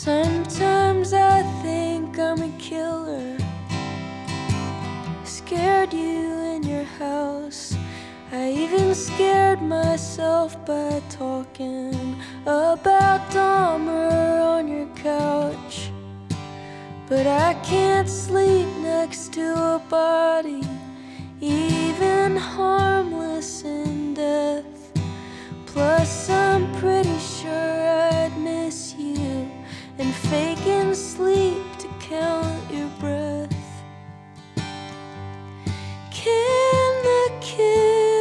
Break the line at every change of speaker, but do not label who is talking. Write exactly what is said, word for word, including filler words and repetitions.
Sometimes I think I'm a killer. Scared you in your house. I even scared myself by talking about Dahmer on your couch. But I can't sleep next to a body, even harmless.